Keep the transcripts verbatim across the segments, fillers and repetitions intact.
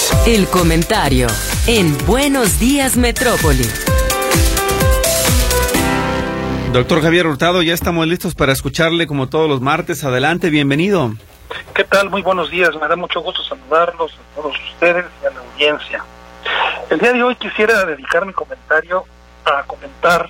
El comentario en Buenos Días Metrópoli. Doctor Javier Hurtado, ya estamos listos para escucharle como todos los martes. Adelante, bienvenido. ¿Qué tal? Muy buenos días. Me da mucho gusto saludarlos a todos ustedes y a la audiencia. El día de hoy quisiera dedicar mi comentario a comentar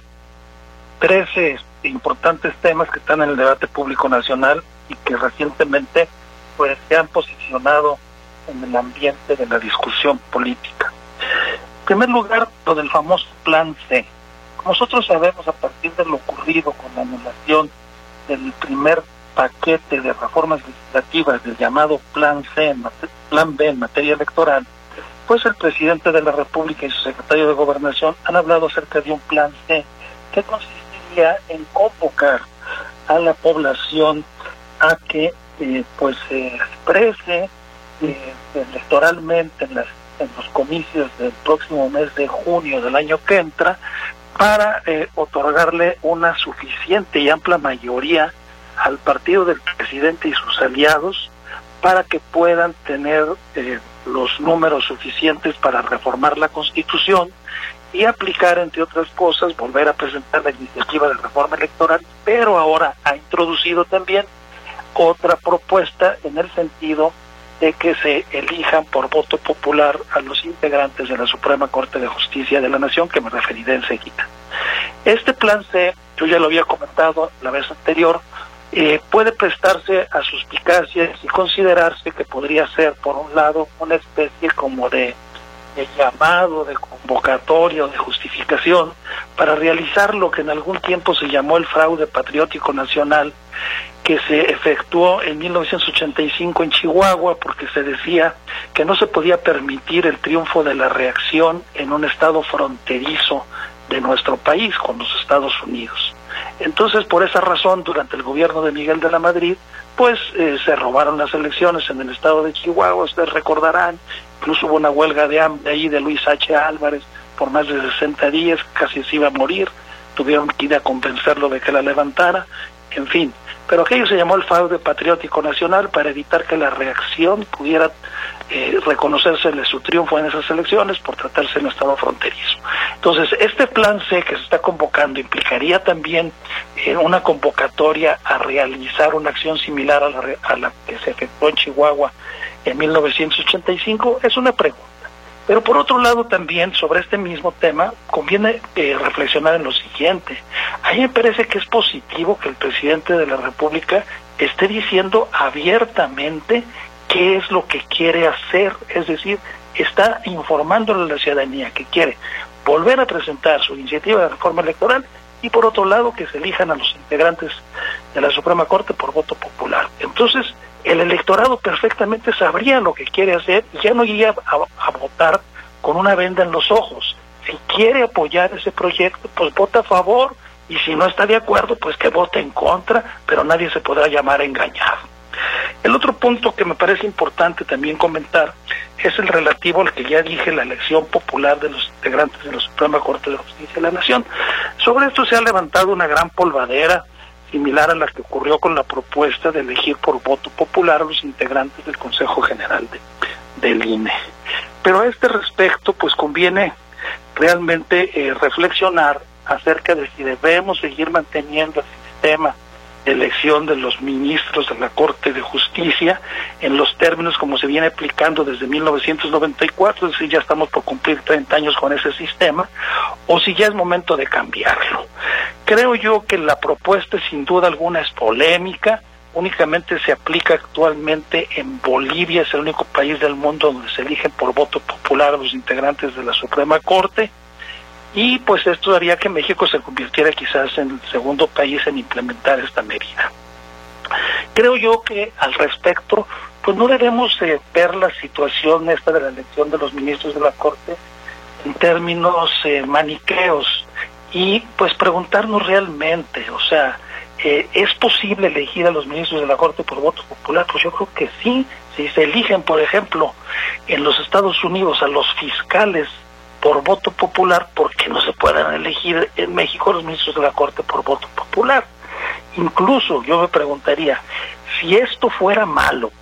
trece importantes temas que están en el debate público nacional y que recientemente pues se han posicionado en el ambiente de la discusión política. En primer lugar, lo del famoso Plan C. Como nosotros sabemos, a partir de lo ocurrido con la anulación del primer paquete de reformas legislativas del llamado Plan C, Plan B en materia electoral, pues el presidente de la República y su secretario de Gobernación han hablado acerca de un Plan C que consistiría en convocar a la población a que eh, pues se exprese eh, electoralmente en, las, en los comicios del próximo mes de junio del año que entra, para eh, otorgarle una suficiente y amplia mayoría al partido del presidente y sus aliados para que puedan tener eh, los números suficientes para reformar la Constitución y aplicar, entre otras cosas, volver a presentar la iniciativa de reforma electoral, pero ahora ha introducido también otra propuesta en el sentido de que se elijan por voto popular a los integrantes de la Suprema Corte de Justicia de la Nación, que me referiré enseguida. Este Plan C, yo ya lo había comentado la vez anterior, eh, puede prestarse a suspicacias y considerarse que podría ser, por un lado, una especie como de, de llamado, de convocatoria o de justificación para realizar lo que en algún tiempo se llamó el fraude patriótico nacional, que se efectuó en mil novecientos ochenta y cinco en Chihuahua, porque se decía que no se podía permitir el triunfo de la reacción en un estado fronterizo de nuestro país con los Estados Unidos. Entonces, por esa razón, durante el gobierno de Miguel de la Madrid, pues eh, se robaron las elecciones en el estado de Chihuahua, ustedes recordarán, incluso hubo una huelga de hambre ahí de Luis H. Álvarez por más de sesenta días, casi se iba a morir, tuvieron que ir a convencerlo de que la levantara, en fin. Pero aquello se llamó el fraude patriótico nacional para evitar que la reacción pudiera eh, reconocérsele su triunfo en esas elecciones por tratarse de un estado fronterizo. Entonces, este Plan C que se está convocando implicaría también eh, una convocatoria a realizar una acción similar a la, a la que se efectuó en Chihuahua en mil novecientos ochenta y cinco, es una pregunta. Pero por otro lado también, sobre este mismo tema, conviene eh, reflexionar en lo siguiente. A mí me parece que es positivo que el presidente de la República esté diciendo abiertamente qué es lo que quiere hacer, es decir, está informándole a la ciudadanía que quiere volver a presentar su iniciativa de reforma electoral y por otro lado que se elijan a los integrantes de la Suprema Corte por voto popular. Entonces, el electorado perfectamente sabría lo que quiere hacer y ya no iría a, a votar con una venda en los ojos. Si quiere apoyar ese proyecto, pues vota a favor, y si no está de acuerdo, pues que vote en contra, pero nadie se podrá llamar engañado. El otro punto que me parece importante también comentar es el relativo al que ya dije, la elección popular de los integrantes de la Suprema Corte de Justicia de la Nación. Sobre esto se ha levantado una gran polvadera, similar a la que ocurrió con la propuesta de elegir por voto popular a los integrantes del Consejo General de, del I N E. Pero a este respecto, pues conviene realmente eh, reflexionar acerca de si debemos seguir manteniendo el sistema de elección de los ministros de la Corte de Justicia en los términos como se viene aplicando desde mil novecientos noventa y cuatro, es decir, ya estamos por cumplir treinta años con ese sistema, o si ya es momento de cambiarlo. Creo yo que la propuesta sin duda alguna es polémica, únicamente se aplica actualmente en Bolivia, es el único país del mundo donde se eligen por voto popular a los integrantes de la Suprema Corte, y pues esto haría que México se convirtiera quizás en el segundo país en implementar esta medida. Creo yo que al respecto, pues no debemos eh, ver la situación esta de la elección de los ministros de la Corte en términos eh, maniqueos y pues preguntarnos realmente, o sea, eh, ¿es posible elegir a los ministros de la Corte por voto popular? Pues yo creo que sí. Si se eligen, por ejemplo, en los Estados Unidos a los fiscales por voto popular, ¿por qué no se puedan elegir en México los ministros de la Corte por voto popular? Incluso yo me preguntaría, si esto fuera malo,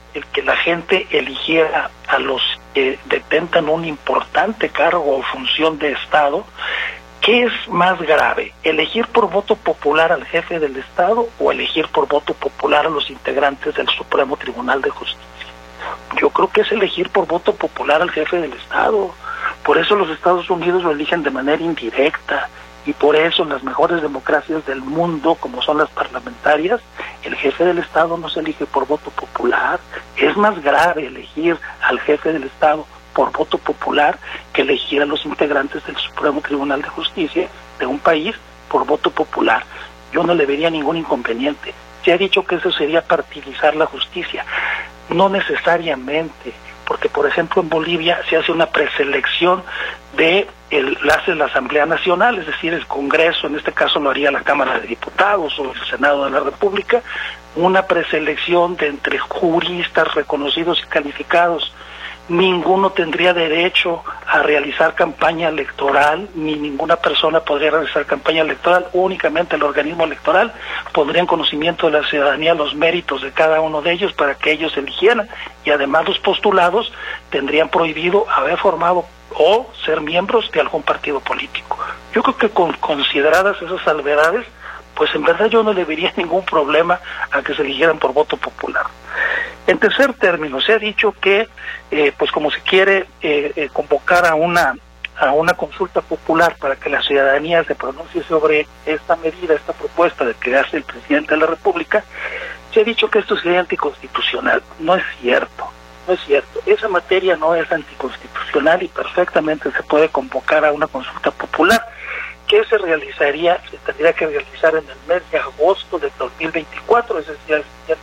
el que la gente eligiera a los que detentan un importante cargo o función de Estado, ¿qué es más grave? ¿Elegir por voto popular al jefe del Estado o elegir por voto popular a los integrantes del Supremo Tribunal de Justicia? Yo creo que es elegir por voto popular al jefe del Estado. Por eso los Estados Unidos lo eligen de manera indirecta, y por eso en las mejores democracias del mundo, como son las parlamentarias, el jefe del Estado no se elige por voto popular. Es más grave elegir al jefe del Estado por voto popular que elegir a los integrantes del Supremo Tribunal de Justicia de un país por voto popular. Yo no le vería ningún inconveniente. Se ha dicho que eso sería partidizar la justicia. No necesariamente, porque por ejemplo en Bolivia se hace una preselección de el, la hace la Asamblea Nacional, es decir, el Congreso, en este caso lo haría la Cámara de Diputados o el Senado de la República, una preselección de entre juristas reconocidos y calificados. Ninguno tendría derecho a realizar campaña electoral, ni ninguna persona podría realizar campaña electoral, únicamente el organismo electoral pondría en conocimiento de la ciudadanía los méritos de cada uno de ellos para que ellos eligieran, y además los postulados tendrían prohibido haber formado o ser miembros de algún partido político. Yo creo que con consideradas esas salvedades, pues en verdad yo no le vería ningún problema a que se eligieran por voto popular. En tercer término, se ha dicho que, eh, pues como se quiere eh, eh, convocar a una a una consulta popular para que la ciudadanía se pronuncie sobre esta medida, esta propuesta de que hace el presidente de la República, se ha dicho que esto sería anticonstitucional. No es cierto, no es cierto. Esa materia no es anticonstitucional y perfectamente se puede convocar a una consulta popular, que se realizaría, se tendría que realizar en el mes de agosto del dos mil veinticuatro, es decir,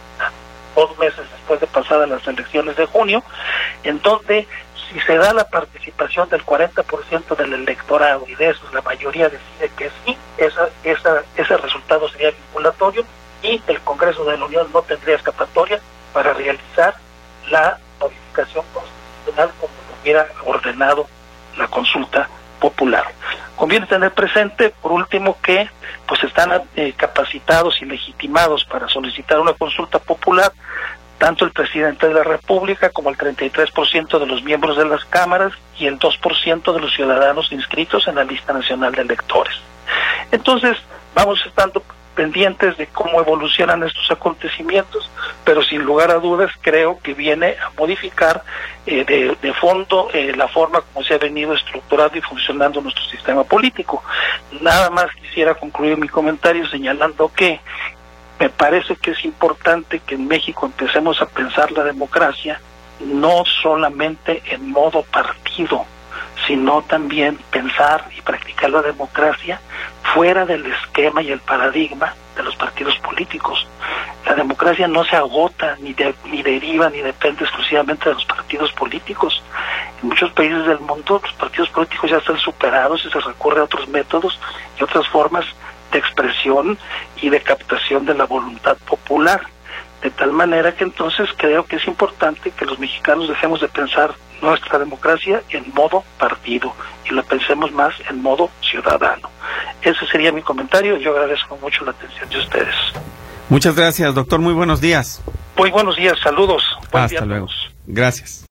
dos meses después de pasadas las elecciones de junio, en donde si se da la participación del cuarenta por ciento del electorado y de esos la mayoría decide que sí, esa, esa, ese resultado sería vinculatorio y el Congreso de la Unión no tendría escapatoria para realizar la modificación constitucional como lo hubiera ordenado la consulta popular. Conviene tener presente, por último, que pues están eh, capacitados y legitimados para solicitar una consulta popular tanto el presidente de la República como el treinta y tres por ciento de los miembros de las cámaras y el dos por ciento de los ciudadanos inscritos en la lista nacional de electores. Entonces, vamos estando pendientes de cómo evolucionan estos acontecimientos, pero sin lugar a dudas creo que viene a modificar eh, de, de fondo eh, la forma como se ha venido estructurando y funcionando nuestro sistema político. Nada más quisiera concluir mi comentario señalando que me parece que es importante que en México empecemos a pensar la democracia no solamente en modo partido, sino también pensar y practicar la democracia fuera del esquema y el paradigma de los partidos políticos. La democracia no se agota, ni, de, ni deriva, ni depende exclusivamente de los partidos políticos. En muchos países del mundo los partidos políticos ya están superados y se recurre a otros métodos y otras formas de expresión y de captación de la voluntad popular. De tal manera que entonces creo que es importante que los mexicanos dejemos de pensar nuestra democracia en modo partido y la pensemos más en modo ciudadano. Ese sería mi comentario. Yo agradezco mucho la atención de ustedes. Muchas gracias, doctor. Muy buenos días. Muy buenos días. Saludos. Buen Hasta día a luego. todos. Gracias.